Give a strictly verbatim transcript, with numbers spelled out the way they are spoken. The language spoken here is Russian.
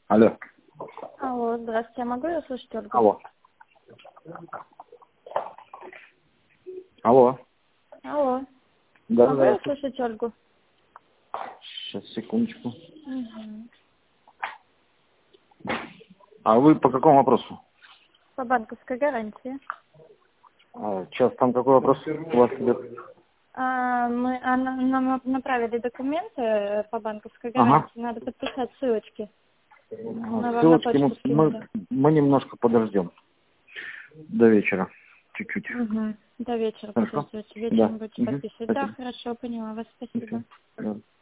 Алло. Алло, здравствуйте, я могу я услышать Ольгу? Алло. Алло. Алло. Да, Могу да, я я услышать Ольгу? Сейчас, секундочку. Угу. А вы по какому вопросу? По банковской гарантии. А, сейчас там какой вопрос у вас идет? А, мы а, на- нам направили документы по банковской Ага. гарантии. Надо подписать ссылочки. Мы вам на Ссылочки почту мы, скинули. мы, мы немножко подождем. До вечера. Чуть-чуть. Угу. До вечера Хорошо? подождете. Вечером Да. будете Угу. подписывать. Да, Спасибо. хорошо, поняла вас. Спасибо. Да.